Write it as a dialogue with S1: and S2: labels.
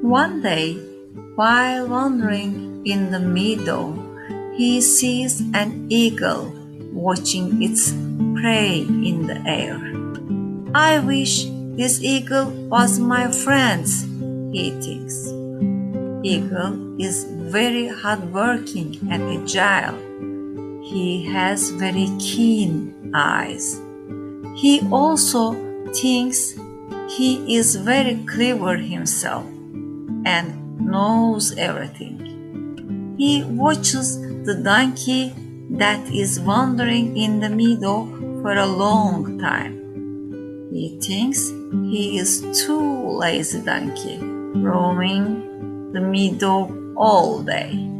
S1: One day, while wandering in the meadow, he sees an eagle watching its prey in the air. I wish this eagle was my friend, he thinks. Eagle is very hardworking and agile. He has very keen eyes. He also thinks he is very clever himself and knows everything. He watches the donkey that is wandering in the meadow for a long time. He thinks he is too lazy donkey, roaming the meadow all day.